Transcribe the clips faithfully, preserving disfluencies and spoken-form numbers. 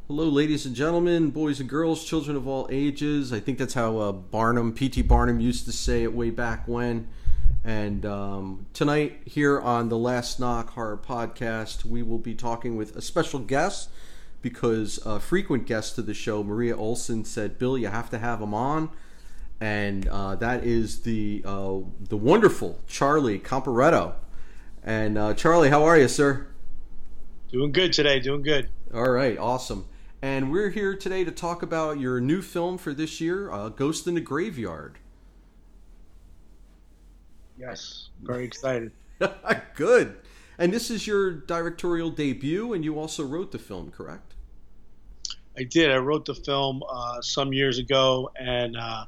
Hello, ladies and gentlemen, boys and girls, children of all ages. I think that's how uh, Barnum, P T. Barnum used to say it way back when. And um, tonight, here on the Last Knock Horror Podcast, we will be talking with a special guest because a frequent guest to the show, Maria Olson, said, Bill, you have to have him on. And uh, that is the uh, the wonderful Charlie Comparetto. And uh, Charlie, how are you, sir? Doing good today, doing good. All right, awesome. And we're here today to talk about your new film for this year, uh, Ghost in the Graveyard. Yes, very excited. Good. And this is your directorial debut, and you also wrote the film, correct? I did. I wrote the film uh, some years ago, and uh,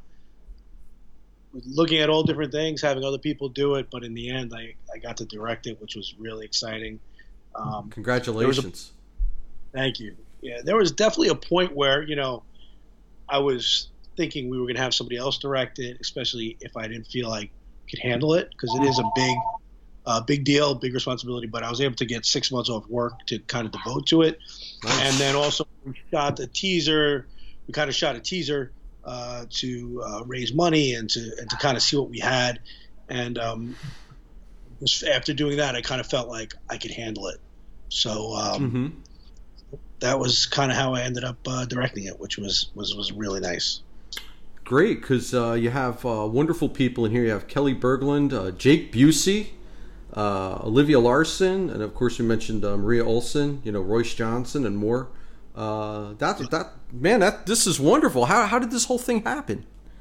looking at all different things, having other people do it, but in the end, I, I got to direct it, which was really exciting. Um, Congratulations. A, thank you. Yeah, there was definitely a point where, you know, I was thinking we were going to have somebody else direct it, especially if I didn't feel I could handle it, because it is a big, uh, big deal, big responsibility. But I was able to get six months off work to kind of devote to it. Nice. And then also we shot the teaser. We kind of shot a teaser uh, to uh, raise money and to and to kind of see what we had. And um, after doing that, I kind of felt like I could handle it. So. Um, mm-hmm. That was kind of how I ended up uh, directing it, which was, was, was really nice. Great, because uh, you have uh, wonderful people in here. You have Kelly Berglund, uh, Jake Busey, uh, Olivia Larson, and of course you mentioned uh, Maria Olson, you know, Royce Johnson, and more. Uh, that that man, that this is wonderful. How how did this whole thing happen?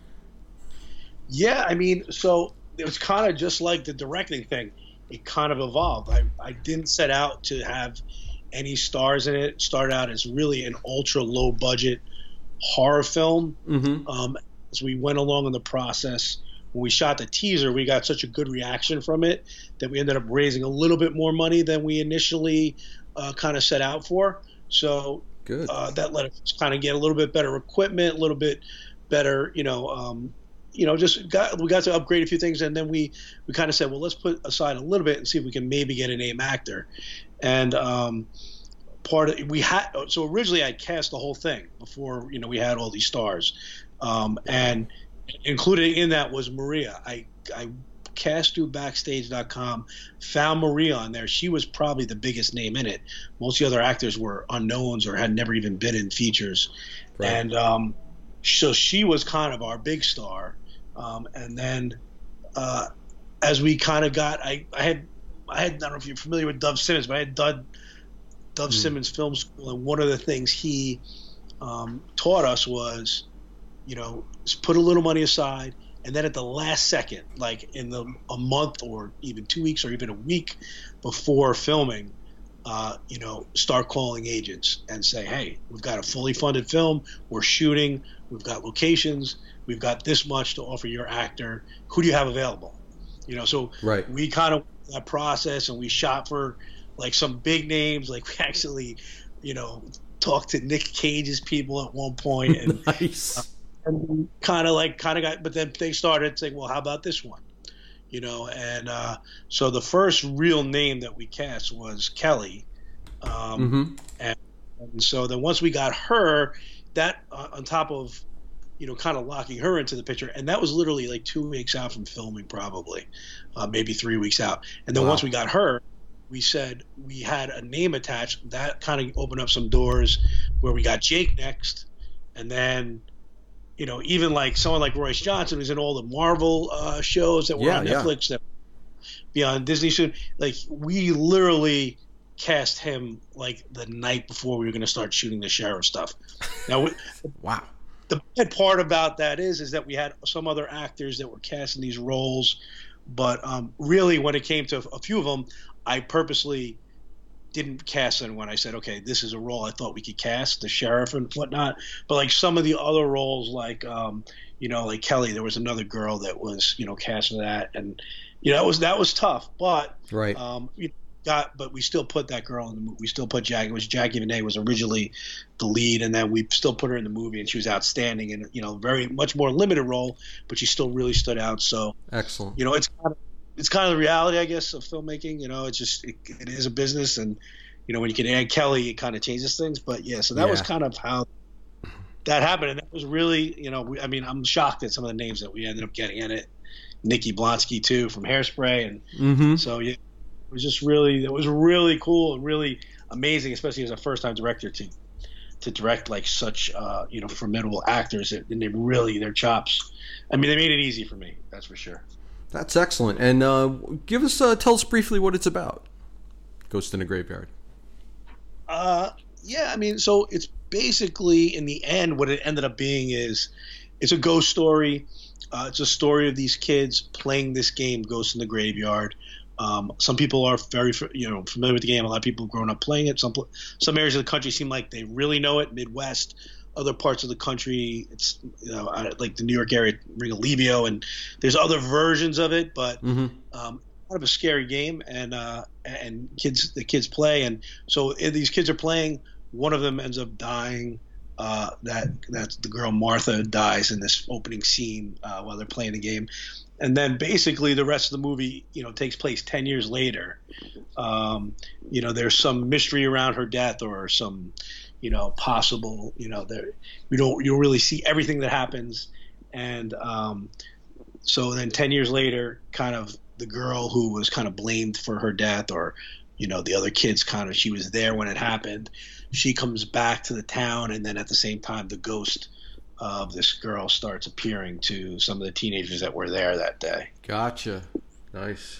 Yeah, I mean, so it was kind of just like the directing thing. It kind of evolved. I I didn't set out to have any stars in it. Started out as really an ultra low budget horror film. Mm-hmm. Um, as we went along in the process, when we shot the teaser, we got such a good reaction from it that we ended up raising a little bit more money than we initially uh, kind of set out for. So good. Uh, that let us kind of get a little bit better equipment, a little bit better, you know, um, you know, just got we got to upgrade a few things, and then we we kind of said, well, let's put aside a little bit and see if we can maybe get a name actor. And um, part of we had so originally I cast the whole thing before, you know, we had all these stars, um, and included in that was Maria. I I cast through Backstage dot com, found Maria on there. She was probably the biggest name in it. Most of the other actors were unknowns or had never even been in features, right. and um, so she was kind of our big star. Um, and then uh, as we kind of got, I I had. I had I don't know if you're familiar with Dove Simmons, but I had done Dove mm. Simmons Film School, and one of the things he um, taught us was, you know, put a little money aside, and then at the last second, like in the a month or even two weeks or even a week before filming, uh, you know, start calling agents and say, hey, we've got a fully funded film, we're shooting, we've got locations, we've got this much to offer your actor. Who do you have available? You know, so right. we kind of that process, and we shot for like some big names. Like we actually, you know, talked to Nick Cage's people at one point, and nice. uh, and kind of like kind of got. But then they started saying, well, how about this one? You know, and uh, so the first real name that we cast was Kelly, um, mm-hmm. and, and so then once we got her, that uh, on top of, you know, kind of locking her into the picture. And that was literally like two weeks out from filming, probably, uh, maybe three weeks out. And then wow. once we got her, we said we had a name attached. That kind of opened up some doors where we got Jake next. And then, you know, even like someone like Royce Johnson, who's in all the Marvel uh, shows that were yeah, on yeah. Netflix, that be on Disney soon. Like we literally cast him like the night before we were going to start shooting the Sheriff stuff. Now, we, wow. The bad part about that is, is that we had some other actors that were casting these roles, but um, really when it came to a few of them, I purposely didn't cast anyone. I said, okay, this is a role I thought we could cast, the sheriff and whatnot. But like some of the other roles, like um, you know, like Kelly, there was another girl that was, you know, cast for that, and you know, that was that was tough. But right, um, you know, got, but we still put that girl in the movie. We still put Jackie. It was Jackie Vinay was originally the lead, and then we still put her in the movie, and she was outstanding in, you know, very much more limited role, but she still really stood out. So excellent. You know, it's kind of, it's kind of the reality, I guess, of filmmaking. You know, it's just it, it is a business, and you know, when you can add Kelly, it kind of changes things. But yeah, so that Yeah. was kind of how that happened, and that was really, you know, we, I mean, I'm shocked at some of the names that we ended up getting in it. Nikki Blonsky too from Hairspray, and Mm-hmm. so yeah, it was just really, it was really cool and really amazing, especially as a first time director to to direct like such uh, you know, formidable actors, and they really, their chops. I mean, they made it easy for me, that's for sure. That's excellent. And uh, give us, uh, tell us briefly what it's about. Ghost in a Graveyard. Uh, yeah, I mean, so it's basically, in the end, what it ended up being is it's a ghost story. Uh, it's a story of these kids playing this game, Ghost in the Graveyard. Um, some people are very, you know, familiar with the game. A lot of people have grown up playing it. Some some areas of the country seem like they really know it. Midwest, other parts of the country, it's, you know, like the New York area, Ring of Levio, and there's other versions of it. But Mm-hmm. um, kind of a scary game, and uh, and kids, the kids play, and so these kids are playing. One of them ends up dying. Uh, that that's the girl Martha dies in this opening scene uh, while they're playing the game, and then basically the rest of the movie, you know, takes place ten years later. Um, you know, there's some mystery around her death, or some, you know, possible, you know, there we don't you don't really see everything that happens, and um, so then ten years later, kind of the girl who was kind of blamed for her death, or, you know, the other kids, kind of, she was there when it happened. She comes back to the town, and then at the same time, the ghost of this girl starts appearing to some of the teenagers that were there that day. Gotcha. Nice.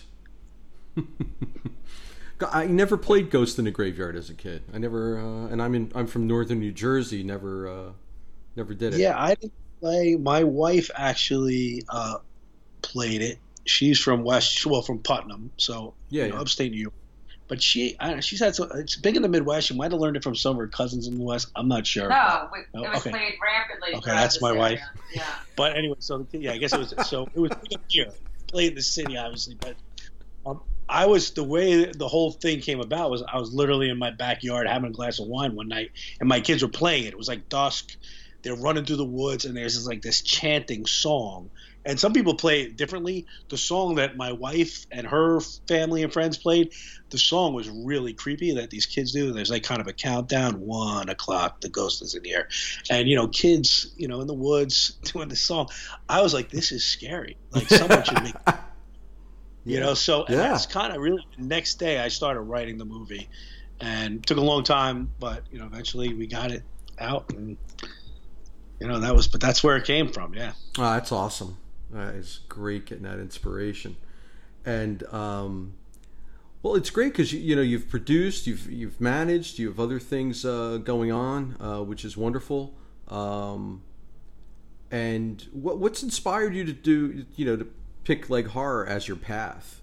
I never played Ghost in a Graveyard as a kid. I never, uh, and I'm in, I'm from northern New Jersey. Never, uh, never did it. Yeah, I didn't play. My wife actually uh, played it. She's from West, well, from Putnam, so Yeah, you know, yeah. upstate New York. But she, I don't know, she's had so, it's big in the Midwest. She might have learned it from some of her cousins in the West. I'm not sure. No, we, No, it was okay. played rampantly. Okay, throughout that's this my area. wife. Yeah. But anyway, so yeah, I guess it was so it was big up here, played in the city, obviously. But um, I was the way the whole thing came about was I was literally in my backyard having a glass of wine one night, and my kids were playing it. It was like dusk. They're running through the woods, and there's this, like this chanting song. And some people play it differently. The song that my wife and her family and friends played, the song was really creepy that these kids do. There's like kind of a countdown, one o'clock, the ghost is in the air. And, you know, kids, you know, in the woods doing this song. I was like, this is scary. Like, someone should make You know, so Yeah. that's kind of really the next day I started writing the movie, and it took a long time, but, you know, eventually we got it out, and, you know, that was, but that's where it came from. Yeah. Oh, that's awesome. Uh, it's great getting that inspiration, and um, well, it's great because you, you know you've produced, you've you've managed, you have other things uh, going on, uh, which is wonderful. Um, and what what's inspired you to do, you know, to pick like horror as your path?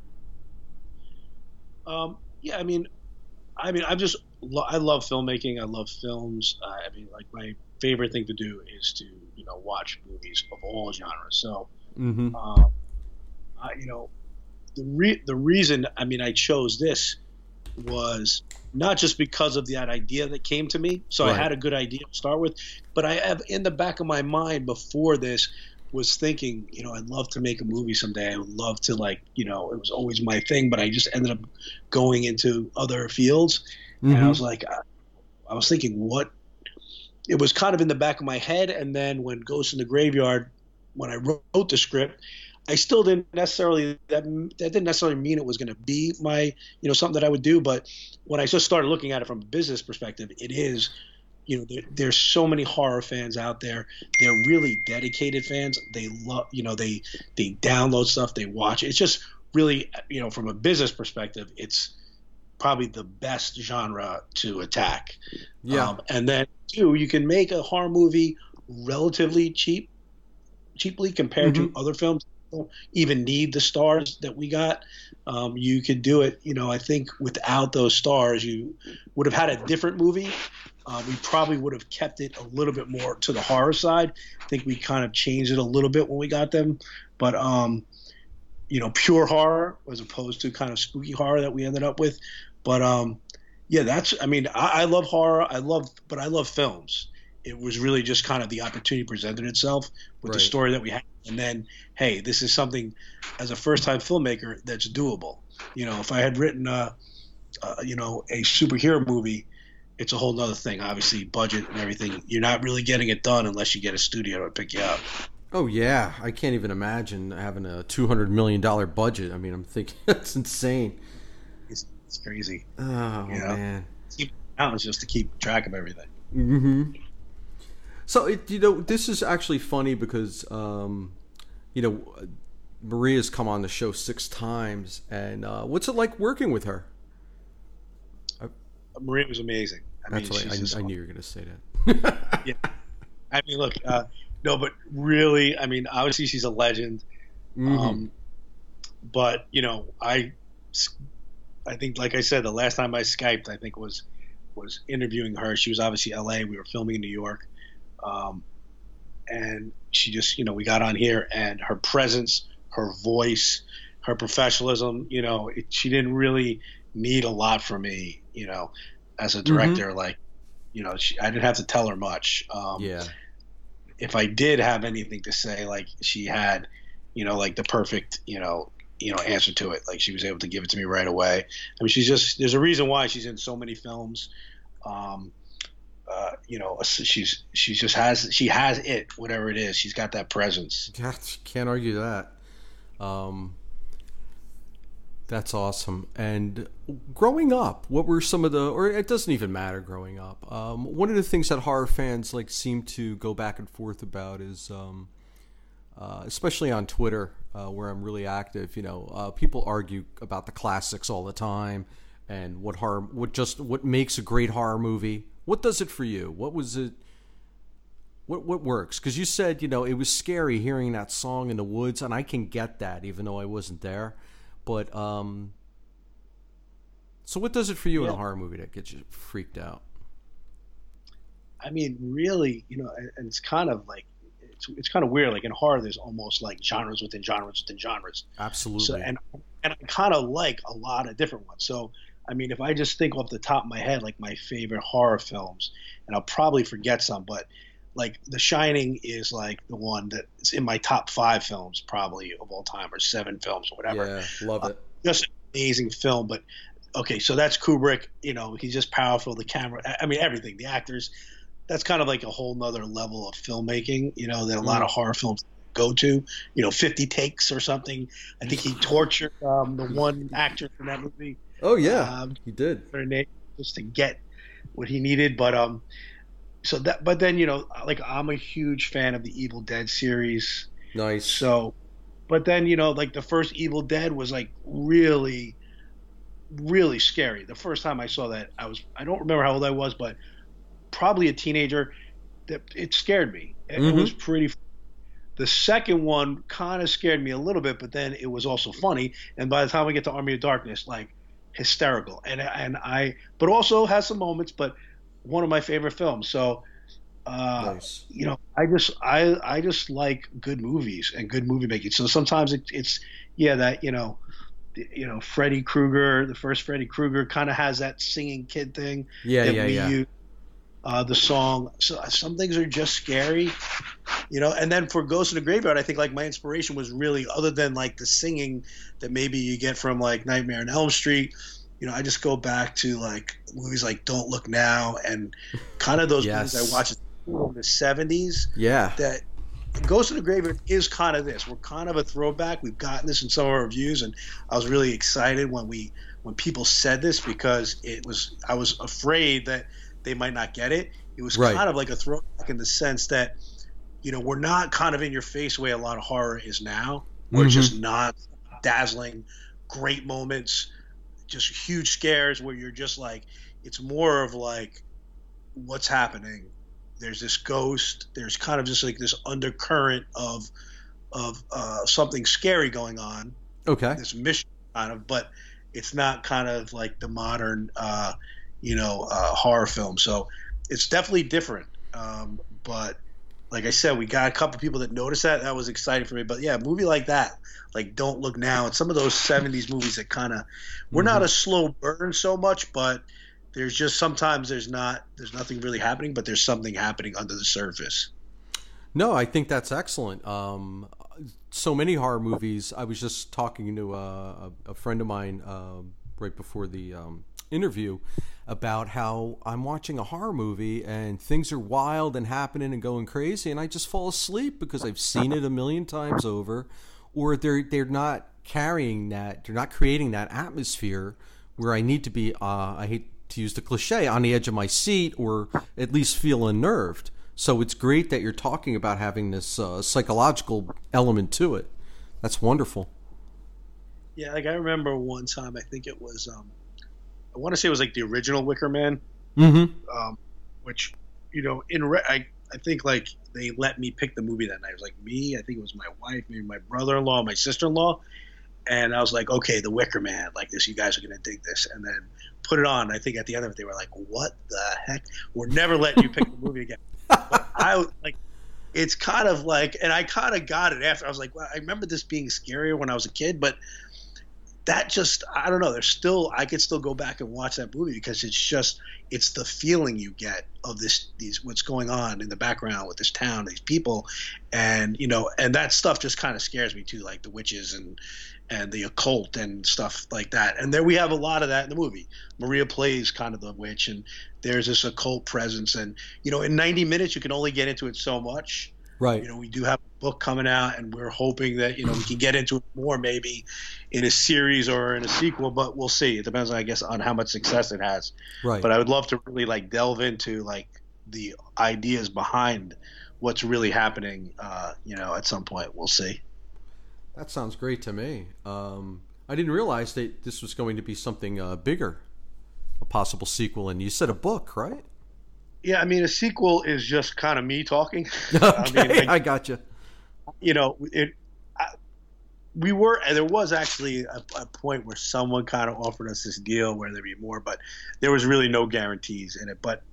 Um, yeah, I mean, I mean, I'm just, lo- I love filmmaking. I love films. Uh, I mean, like, my favorite thing to do is to, you know, watch movies of all genres. So, Mm-hmm. um, I, you know, the re- the reason, I mean, I chose this was not just because of that idea that came to me. So Right. I had a good idea to start with, but I have in the back of my mind before this was thinking, you know, I'd love to make a movie someday. I would love to, like, you know, it was always my thing, but I just ended up going into other fields. And I was like, I, I was thinking what, it was kind of in the back of my head. And then when Ghost in the Graveyard, when I wrote the script, I still didn't necessarily, that, that didn't necessarily mean it was going to be my, you know, something that I would do. But when I just started looking at it from a business perspective, it is, you know, there, there's so many horror fans out there. They're really dedicated fans. They love, you know, they, they download stuff, they watch. It's just really, you know, from a business perspective, it's probably the best genre to attack. Yeah. Um, and then two, you can make a horror movie relatively cheap, cheaply compared Mhm. to other films. You don't even need the stars that we got. Um, you could do it, you know, I think without those stars, you would have had a different movie. Uh, we probably would have kept it a little bit more to the horror side. I think we kind of changed it a little bit when we got them. But, um, you know, pure horror as opposed to kind of spooky horror that we ended up with. But, um, yeah, that's, I mean, I, I love horror. I love, but I love films. It was really just kind of the opportunity presented itself with Right. the story that we had. And then, hey, this is something as a first time filmmaker that's doable. You know, if I had written a, uh, you know, a superhero movie, it's a whole nother thing. Obviously, budget and everything. You're not really getting it done unless you get a studio to pick you up. Oh yeah, I can't even imagine having a two hundred million dollar budget. I mean, I'm thinking that's insane. It's, it's crazy. Oh you know? man, now it's just to keep track of everything. Mm-hmm. So it, you know, this is actually funny because um, you know, Maria's come on the show six times, and uh, what's it like working with her? I, Maria was amazing. I that's mean, what I, I knew you were going to say that. Yeah, I mean, look. Uh, No, but really, I mean, obviously she's a legend. Mm-hmm. Um, but you know, I, I think, like I said, the last time I Skyped, I think was was interviewing her. She was obviously L A. We were filming in New York, um, and she just, you know, we got on here, and her presence, her voice, her professionalism. You know, it, she didn't really need a lot from me. You know, as a director, mm-hmm. like, you know, she, I didn't have to tell her much. Um, yeah. If I did have anything to say, like she had, you know, like the perfect, you know, you know, answer to it. Like she was able to give it to me right away. I mean, she's just, there's a reason why she's in so many films. Um, uh, you know, she's, she just has, she has it, whatever it is. She's got that presence. Yeah, can't argue that. Um, that's awesome. And growing up, what were some of the, or it doesn't even matter growing up. Um, one of the things that horror fans like seem to go back and forth about is, um, uh, especially on Twitter, uh, where I'm really active, you know, uh, people argue about the classics all the time and what horror, what just, what makes a great horror movie. What does it for you? What was it? What, what works? Cause you said, you know, it was scary hearing that song in the woods, and I can get that even though I wasn't there. But um, so what does it for you yeah. in a horror movie that gets you freaked out? I mean, really, you know, and it's kind of like it's it's kind of weird. Like in horror, there's almost like genres within genres within genres. Absolutely. So, and and I kind of like a lot of different ones. So I mean, if I just think off the top of my head, like my favorite horror films, and I'll probably forget some, but like The Shining is like the one that's in my top five films probably of all time, or seven films or whatever. Yeah, love it. Uh, just an amazing film. But okay, so that's Kubrick. You know, he's just powerful. The camera, I mean, everything. The actors. That's kind of like a whole nother level of filmmaking. You know, that a lot mm. of horror films go to. You know, fifty takes or something. I think he tortured um, the one actor from that movie. Oh yeah, um, he did. Her name just to get what he needed, but um. So that, but then, you know, like I'm a huge fan of the Evil Dead series. Nice. So, but then, you know, like the first Evil Dead was like really, really scary. The first time I saw that, I was, I don't remember how old I was, but probably a teenager. That it scared me. It, mm-hmm. it was pretty. The second one kind of scared me a little bit, but then it was also funny. And by the time we get to Army of Darkness, like hysterical. And and I, but also has some moments, but. One of my favorite films. So, uh, nice. you know, I just I I just like good movies and good movie making. So sometimes it, it's yeah that you know, you know Freddy Krueger, the first Freddy Krueger kind of has that singing kid thing. Yeah, that yeah, we yeah. Use, uh, the song. So some things are just scary, you know. And then for Ghost in the Graveyard, I think like my inspiration was really other than like the singing that maybe you get from like Nightmare on Elm Street. You know, I just go back to like movies like Don't Look Now and kind of those yes. movies I watched in the seventies. Yeah. That Ghost in the Graveyard is kind of this. We're kind of a throwback. We've gotten this in some of our reviews, and I was really excited when we when people said this because it was I was afraid that they might not get it. It was right. kind of like a throwback in the sense that, you know, we're not kind of in your face the way a lot of horror is now. We're mm-hmm. just not dazzling, great moments. Just huge scares where you're just like, it's more of like, what's happening? There's this ghost. There's kind of just like this undercurrent of of uh, something scary going on. Okay. This mission kind of, but it's not kind of like the modern, uh, you know, uh, horror film. So it's definitely different. Um, but like I said, we got a couple people that noticed that. That was exciting for me. But yeah, a movie like that, like Don't Look Now, and some of those seventies movies that kind of, we're mm-hmm. not a slow burn so much, but there's just sometimes there's not, there's nothing really happening, but there's something happening under the surface. No, I think that's excellent. Um, so many horror movies. I was just talking to a, a, a friend of mine uh, right before the um, interview about how I'm watching a horror movie and things are wild and happening and going crazy, and I just fall asleep because I've seen it a million times over, or they're they're not carrying that, they're not creating that atmosphere where I need to be. Uh, I hate to use the cliche, on the edge of my seat, or at least feel unnerved. So it's great that you're talking about having this uh, psychological element to it. That's wonderful. Yeah, like I remember one time, I think it was, um, I want to say it was like the original Wicker Man, Mm-hmm. um, which, you know, in re- I, I think like they let me pick the movie that night. It was like me, I think it was my wife, maybe my brother-in-law, my sister-in-law. And I was like, okay, the Wicker Man, like this, you guys are going to dig this. And then put it on. I think at the end of it, they were like, what the heck? We're never letting you pick the movie again. But I like, it's kind of like, and I kind of got it after. I was like, well, I remember this being scarier when I was a kid, but that just, I don't know. There's still, I could still go back and watch that movie because it's just, it's the feeling you get of this, these, what's going on in the background with this town, these people. And, you know, and that stuff just kind of scares me too, like the witches and, and the occult and stuff like that. And there we have a lot of that in the movie. Maria plays kind of the witch, and there's this occult presence. And, you know, in ninety minutes, you can only get into it so much. Right. You know, we do have a book coming out, and we're hoping that, you know, we can get into it more maybe in a series or in a sequel, but we'll see. It depends, I guess, on how much success it has. Right. But I would love to really, like, delve into, like, the ideas behind what's really happening, uh, you know, at some point. We'll see. That sounds great to me. Um, I didn't realize that this was going to be something uh, bigger, a possible sequel. And you said a book, right? Yeah, I mean, a sequel is just kind of me talking. Okay, I mean, I, I got you. You know, it. I, we were, and there was actually a, a point where someone kind of offered us this deal where there'd be more, but there was really no guarantees in it. But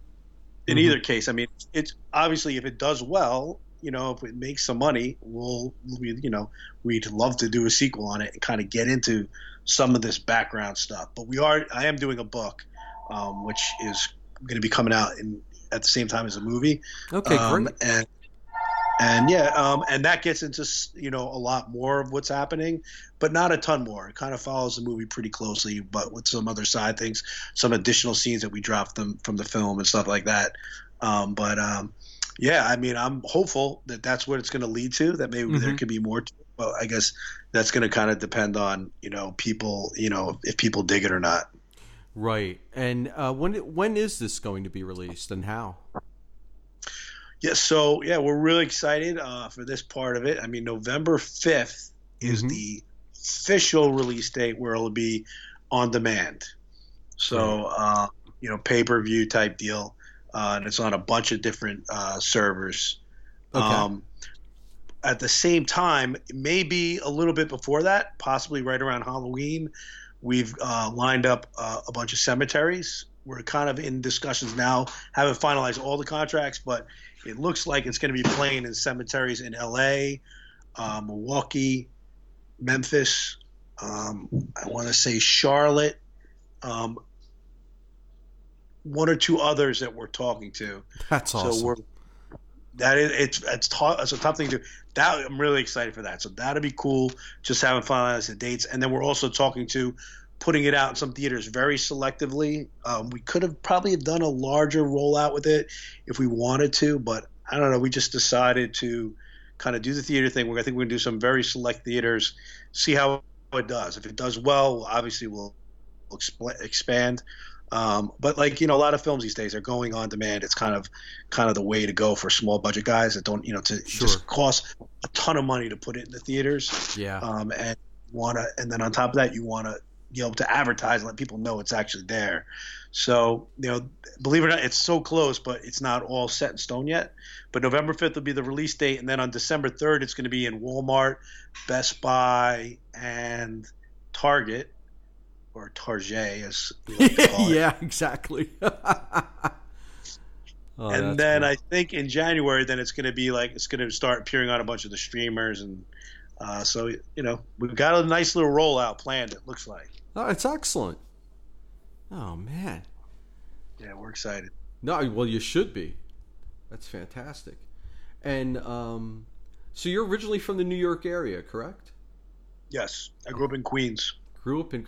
in Mm-hmm. either case, I mean, it's obviously if it does well, you know, if it makes some money, we'll, we, you know, we'd love to do a sequel on it and kind of get into some of this background stuff. But we are, I am doing a book, um, which is going to be coming out in at the same time as a movie. Okay, um, great. And and yeah, um, and that gets into, you know, a lot more of what's happening, but not a ton more. It kind of follows the movie pretty closely, but with some other side things, some additional scenes that we dropped them from the film and stuff like that. Um, but um, yeah, I mean, I'm hopeful that that's what it's going to lead to. That maybe Mm-hmm. there could be more to it. Well, I guess that's going to kind of depend on, you know, people, you know, if people dig it or not. Right. And uh, when when is this going to be released, and how? Yeah, so yeah, we're really excited uh, for this part of it. I mean, November fifth is Mhm. the official release date where it'll be on demand. So, uh, you know, pay per view type deal, uh, and it's on a bunch of different uh, servers. Okay. Um, at the same time, maybe a little bit before that, possibly right around Halloween, we've uh, lined up uh, a bunch of cemeteries. We're kind of in discussions now, haven't finalized all the contracts, but it looks like it's going to be playing in cemeteries in L A, uh, Milwaukee, Memphis, um, I want to say Charlotte, um, one or two others that we're talking to. That's awesome. So we're that is it's it's, t- it's a tough thing to do. That I'm really excited for that. So that'll be cool. Just haven't finalized the dates, and then we're also talking to putting it out in some theaters very selectively. Um, we could have probably have done a larger rollout with it if we wanted to, but I don't know. We just decided to kind of do the theater thing. We're, I think we're going to do some very select theaters, see how it does. If it does well, obviously we'll, we'll expl- expand. Um, but like, you know, a lot of films these days are going on demand. It's kind of kind of the way to go for small budget guys that don't, you know, to Sure. just cost a ton of money to put it in the theaters. Yeah. Um, and want to, and then on top of that, you want to be able to advertise and let people know it's actually there. So, you know, believe it or not, it's so close, but it's not all set in stone yet. But November fifth will be the release date. And then on December third, it's going to be in Walmart, Best Buy, and Target, or Target, as we like to call it. Yeah, exactly. Oh, And that's then cool. I think in January, then it's going to be like, it's going to start appearing on a bunch of the streamers. And uh, so, you know, we've got a nice little rollout planned, it looks like. Oh, it's excellent. Oh man. Yeah, we're excited. No, well, you should be. That's fantastic. And um, so you're originally from the New York area, correct? Yes, I grew up in Queens. Grew up in.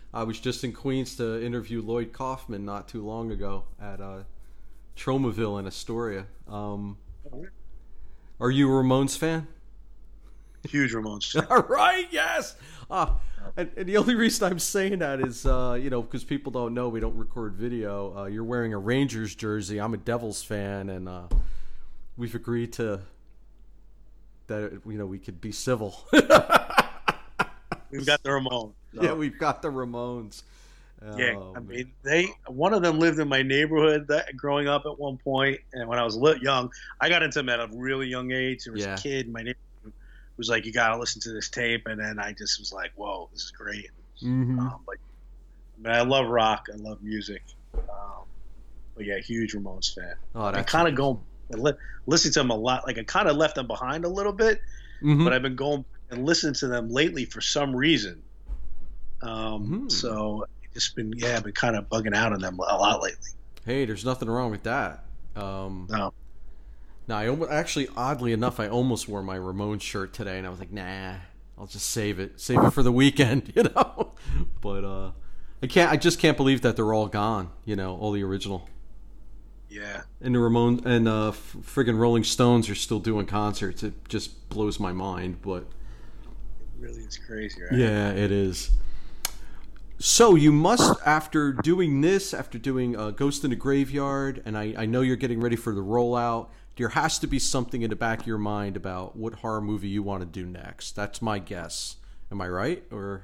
I was just in Queens to interview Lloyd Kaufman not too long ago at uh, Tromaville in Astoria. Um, are you a Ramones fan? Huge Ramones fan. All right, yes. Uh, and, and the only reason I'm saying that is, uh, you know, because people don't know we don't record video. Uh, you're wearing a Rangers jersey. I'm a Devils fan, and uh, we've agreed to that. You know, we could be civil. We've got the Ramones. So. Yeah, we've got the Ramones. Yeah, oh, I man. mean, they one of them lived in my neighborhood that, growing up at one point, and when I was lit young, I got into them at a really young age. There was Yeah. a kid in my neighborhood who was like, "You got to listen to this tape," and then I just was like, "Whoa, this is great." Mhm. Um, but I mean, I love rock, I love music, um, but yeah, huge Ramones fan. Oh, I that's kind of go and li- listen to them a lot. Like I kind of left them behind a little bit, Mhm. but I've been going and listening to them lately for some reason. Um, Hmm. So just been yeah, I've been kind of bugging out on them a lot lately. Hey, there's nothing wrong with that. Um, No, no, I almost, actually, oddly enough, I almost wore my Ramones shirt today, and I was like, nah, I'll just save it, save it for the weekend, you know. But uh, I can't, I just can't believe that they're all gone, you know, all the original. yeah, And the Ramones and uh, f- friggin' Rolling Stones are still doing concerts. It just blows my mind, but it really is crazy, right? yeah, it is. So you must, after doing this, after doing uh, Ghost in the Graveyard, and I, I know you're getting ready for the rollout, there has to be something in the back of your mind about what horror movie you want to do next. That's my guess. Am I right? Or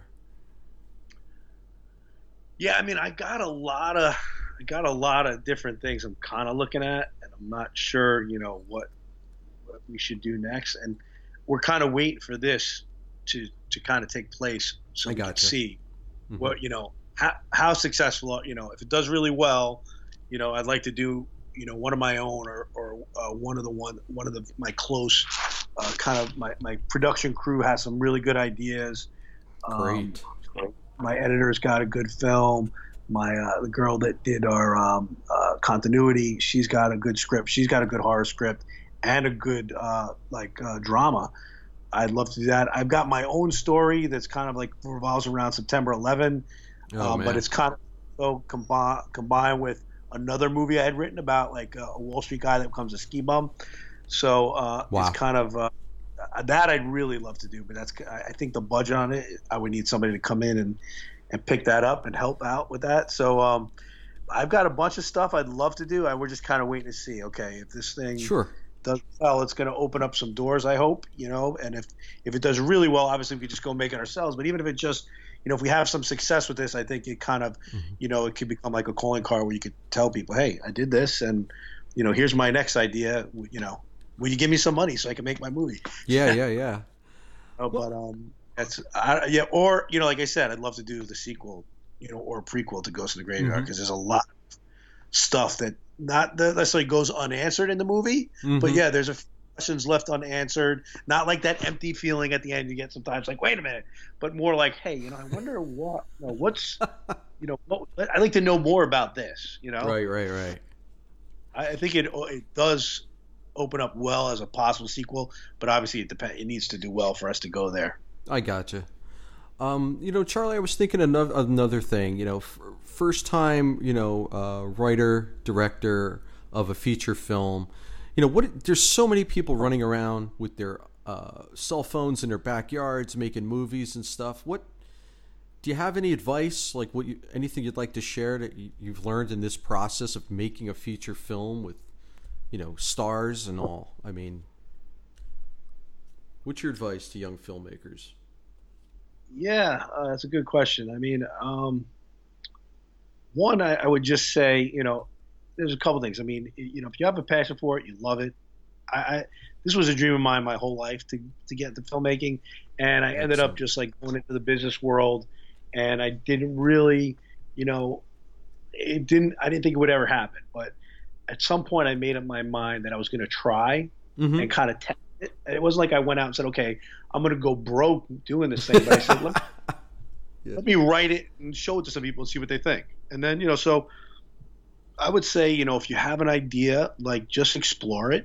Yeah, I mean, I got a lot of, I got a lot of different things I'm kind of looking at, and I'm not sure, you know, what, what we should do next. And we're kind of waiting for this to to kind of take place so I we can gotcha. see Mhm. what you know how how successful. You know, if it does really well, you know, I'd like to do you know one of my own or or uh, one of the one one of the my close uh, kind of my my production crew has some really good ideas. Great. Um, my editor's got a good film. My uh, the girl that did our um, uh, continuity, she's got a good script. She's got a good horror script and a good uh, like uh, drama. I'd love to do that. I've got my own story that's kind of like revolves around September eleventh, Oh, um, man. but it's kind of so combined combined with another movie I had written about like a Wall Street guy that becomes a ski bum. So uh, Wow. it's kind of uh, that I'd really love to do, but that's I I think the budget on it, I would need somebody to come in and and pick that up and help out with that. So um, I've got a bunch of stuff I'd love to do. I we're just kind of waiting to see. Okay, if this thing Sure. does well, it's going to open up some doors, I hope, you know, and if, if it does really well, obviously we could just go make it ourselves. But even if it just, you know, if we have some success with this, I think it kind of, Mm-hmm. you know, it could become like a calling card where you could tell people, hey, I did this and, you know, here's my next idea. You know, will you give me some money so I can make my movie? Yeah, yeah, yeah. Oh, but um, that's I, yeah, or you know, like I said, I'd love to do the sequel, you know, or a prequel to Ghost in the Graveyard because Mhm. there's a lot of stuff that not that necessarily goes unanswered in the movie, Mhm. but yeah, there's a few questions left unanswered. Not like that empty feeling at the end you get sometimes, like wait a minute, but more like, hey, you know, I wonder what, you know, what's, you know, what, I'd like to know more about this, you know. Right, right, right. I, I think it it does open up well as a possible sequel, but obviously it depends. It needs to do well for us to go there. I gotcha. Um, you know, Charlie, I was thinking another another thing. You know, f- first time, you know, uh, writer director of a feature film. You know, what? There's so many people running around with their uh, cell phones in their backyards making movies and stuff. What do you have any advice? Like, what you, anything you'd like to share that you, you've learned in this process of making a feature film with, you know, stars and all? I mean, what's your advice to young filmmakers? Yeah, uh, that's a good question. I mean, um, one, I, I would just say, you know, there's a couple things. I mean, you know, if you have a passion for it, you love it. I, I this was a dream of mine my whole life to to get into filmmaking, and I ended up Excellent. just like going into the business world, and I didn't really, you know, it didn't. I didn't think it would ever happen, but at some point, I made up my mind that I was going to try Mm-hmm. and kind of test it. And it wasn't like I went out and said, okay, I'm going to go broke doing this thing. But I said, let me, Yeah. let me write it and show it to some people and see what they think. And then, you know, so I would say, you know, if you have an idea, like just explore it.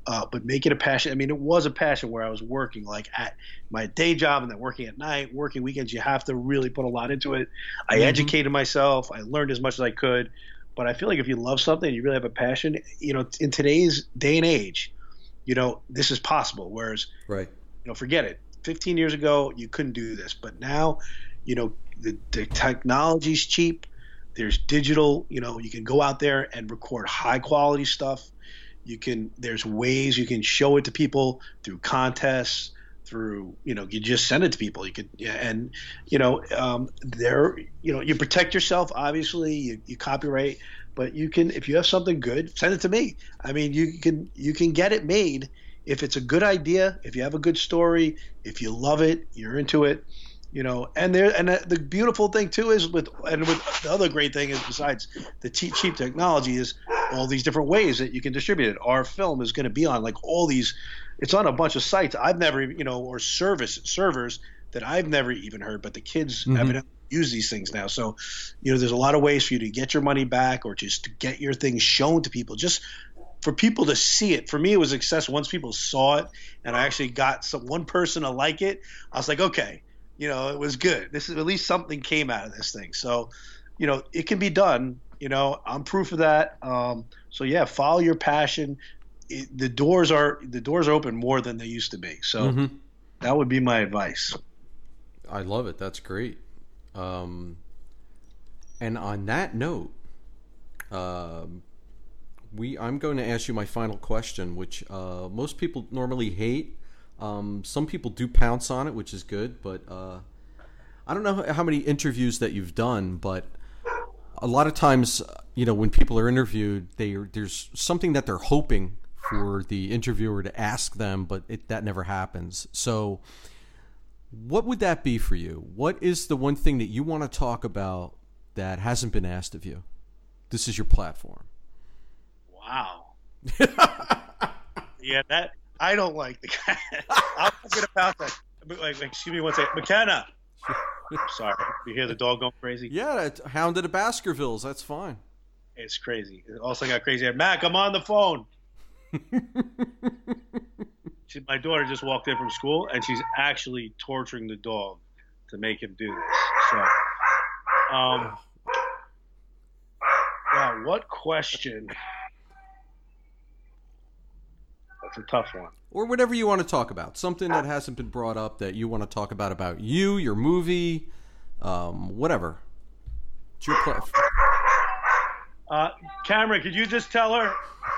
uh, but make it a passion. I mean, it was a passion where I was working like at my day job and then working at night, working weekends. You have to really put a lot into it. I mm-hmm. educated myself. I learned as much as I could. But I feel like if you love something, you really have a passion, you know, in today's day and age, you know, this is possible. Whereas, right. you know, forget it. fifteen years ago, you couldn't do this. But now, you know, the, the technology's cheap. There's digital, you know, you can go out there and record high quality stuff. You can, there's ways you can show it to people through contests, through, you know, you just send it to people. You could, and, you know, um, there, you know, you protect yourself, obviously, you, you copyright, but you can, if you have something good, send it to me. I mean, you can, you can get it made if it's a good idea, if you have a good story, if you love it, you're into it. You know, and there, and the beautiful thing too is with, and with the other great thing is besides the cheap, cheap technology is all these different ways that you can distribute it. Our film is going to be on like all these, it's on a bunch of sites I've never, you know, or service servers that I've never even heard, but the kids mm-hmm. evidently use these things now. So, you know, there's a lot of ways for you to get your money back or just to get your things shown to people, just for people to see it. For me, it was a success once people saw it, and I actually got some one person to like it. I was like, okay. You know, it was good. This is at least something came out of this thing. So, you know, it can be done. You know, I'm proof of that. Um, so yeah, follow your passion. It, the doors are the doors are open more than they used to be. So mm-hmm. that would be my advice. I love it. That's great. Um, and on that note, um, we I'm going to ask you my final question, which uh, most people normally hate. Um, some people do pounce on it, which is good, but uh, I don't know how many interviews that you've done, but a lot of times, you know, when people are interviewed, they there's something that they're hoping for the interviewer to ask them, but it, that never happens. So what would that be for you? What is the one thing that you want to talk about that hasn't been asked of you? This is your platform. Wow. Yeah, that... I don't like the guy. I'm going to pounce that. Like, excuse me one second. McKenna. Sorry. You hear the dog going crazy? Yeah, it's Hound of the Baskervilles. That's fine. It's crazy. It also got crazy. Mac, I'm on the phone. she, my daughter just walked in from school, and she's actually torturing the dog to make him do this. So, um, wow, what question? That's a tough one. Or whatever you want to talk about. Something that hasn't been brought up that you want to talk about, about you, your movie, um, whatever. It's your platform. Uh, Cameron, could you just tell her?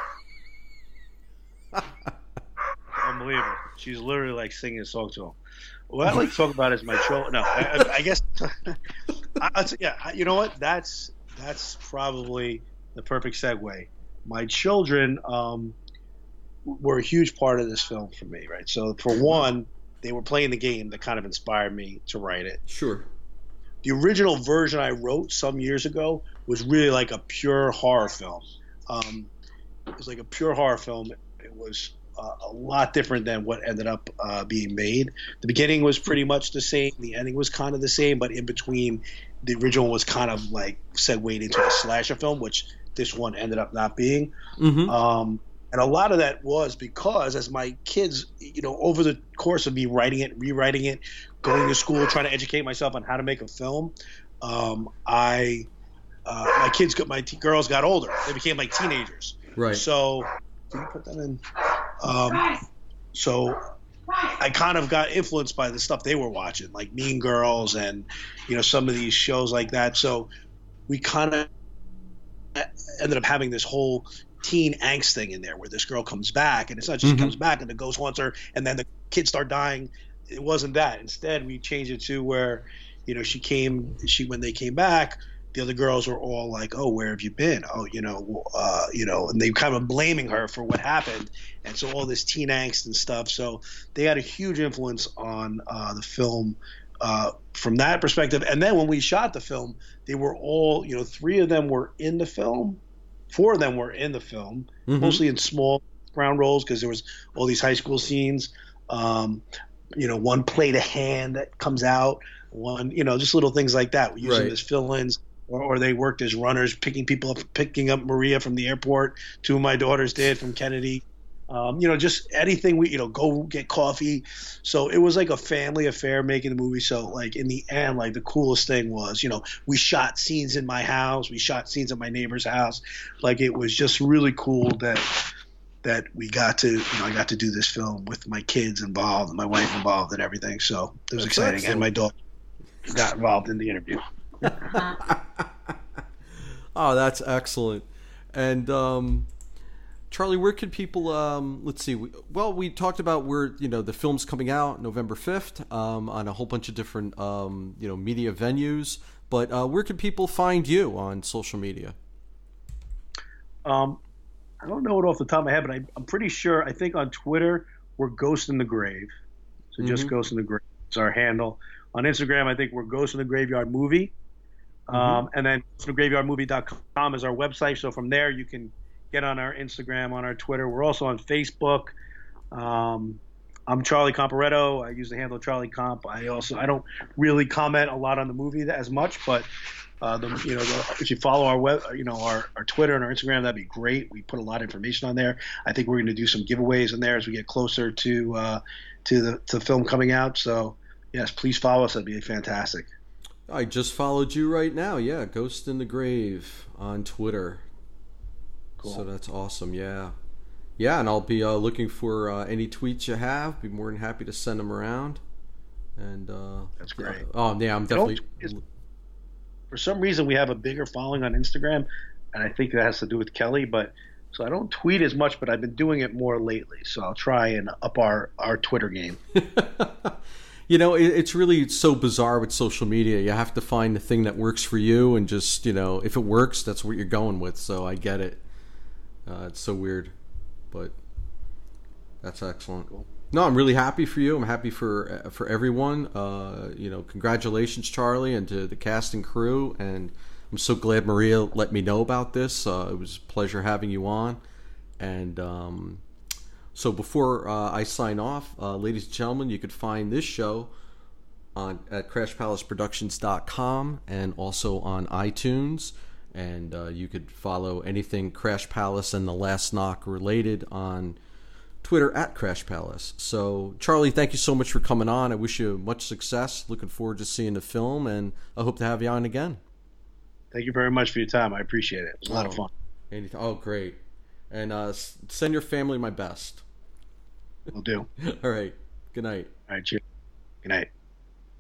Unbelievable. She's literally like singing a song to him. What I'd like to talk about is my children. No, I, I guess. I, yeah, you know what? That's that's probably the perfect segue. My children um, were a huge part of this film for me, right? So for one, they were playing the game that kind of inspired me to write it. Sure. The original version I wrote some years ago was really like a pure horror film. Um, it was like a pure horror film. It was uh, a lot different than what ended up uh, being made. The beginning was pretty much the same. The ending was kind of the same, but in between, the original was kind of like segued into a slasher film, which this one ended up not being. Mm-hmm. Um, and a lot of that was because as my kids, you know, over the course of me writing it, rewriting it, going to school, trying to educate myself on how to make a film, um, I uh, my kids got my t- girls got older. They became like teenagers. Right. So can you put that in? Um, so I kind of got influenced by the stuff they were watching, like Mean Girls and, you know, some of these shows like that. So we kind of ended up having this whole teen angst thing in there where this girl comes back, and it's not just mm-hmm. she comes back and the ghost haunts her and then the kids start dying. It wasn't that. Instead, we changed it to where, you know, she came, she, when they came back, the other girls were all like, oh, where have you been? Oh, you know, uh, you know, and they kind of blaming her for what happened. And so all this teen angst and stuff. So they had a huge influence on uh, the film uh, from that perspective. And then when we shot the film, they were all, you know, three of them were in the film. Four of them were in the film, mm-hmm. mostly in small ground roles because there was all these high school scenes. Um, you know, one played a hand that comes out, one, you know, just little things like that. We use right. them as fill-ins. Or, or they worked as runners, picking people up, picking up Maria from the airport. Two of my daughters did from Kennedy. Um, you know, just anything we, you know, go get coffee. So it was like a family affair making the movie. So like in the end, like the coolest thing was, you know, we shot scenes in my house, we shot scenes at my neighbor's house. Like it was just really cool that that we got to, you know, I got to do this film with my kids involved, my wife involved, and everything. So it was That's exciting, excellent. and my dog got involved in the interview. Oh, that's excellent. And um, Charlie, where could people? Um, let's see. We, well, we talked about where you know the film's coming out November fifth um, on a whole bunch of different um, you know media venues. But uh, where can people find you on social media? Um, I don't know it off the top of my head, but I, I'm pretty sure. I think on Twitter we're Ghost in the Grave, so just Mm-hmm. Ghost in the Grave is our handle. On Instagram, I think we're Ghost in the Graveyard Movie, Mm-hmm. um, and then ghost in the graveyard movie dot com is our website. So from there, you can get on our Instagram, on our Twitter. We're also on Facebook. Um, I'm Charlie Comparetto. I use the handle Charlie Comp. I also I don't really comment a lot on the movie as much, but uh, the, you know, the, if you follow our web, you know, our, our Twitter and our Instagram, that'd be great. We put a lot of information on there. I think we're going to do some giveaways in there as we get closer to uh, to the to the film coming out. So yes, please follow us. That'd be fantastic. I just followed you right now. Yeah, Ghost in the Grave on Twitter. Cool. So that's awesome. Yeah, yeah, and I'll be uh, looking for uh, any tweets you have. Be more than happy to send them around. And uh, That's great. Yeah. Oh yeah, I'm You know, definitely. it's- For some reason, we have a bigger following on Instagram, and I think that has to do with Kelly. But so I don't tweet as much, but I've been doing it more lately. So I'll try and up our our Twitter game. You know, it, it's really so bizarre with social media. You have to find the thing that works for you, and just you know, if it works, that's what you're going with. So I get it. Uh, it's so weird, but that's excellent. No, I'm really happy for you. I'm happy for uh, for everyone. Uh, you know, congratulations, Charlie, and to the cast and crew. And I'm so glad Maria let me know about this. Uh, it was a pleasure having you on. And um, so before uh, I sign off, uh, ladies and gentlemen, you could find this show on at crash palace productions dot com and also on iTunes. And uh, you could follow anything Crash Palace and The Last Knock related on Twitter at Crash Palace. So, Charlie, thank you so much for coming on. I wish you much success. Looking forward to seeing the film, and I hope to have you on again. Thank you very much for your time. I appreciate it. It was a lot of fun. Anything? Oh, great. And uh, send your family my best. Will do. All right. Good night. All right. Cheers. Good night.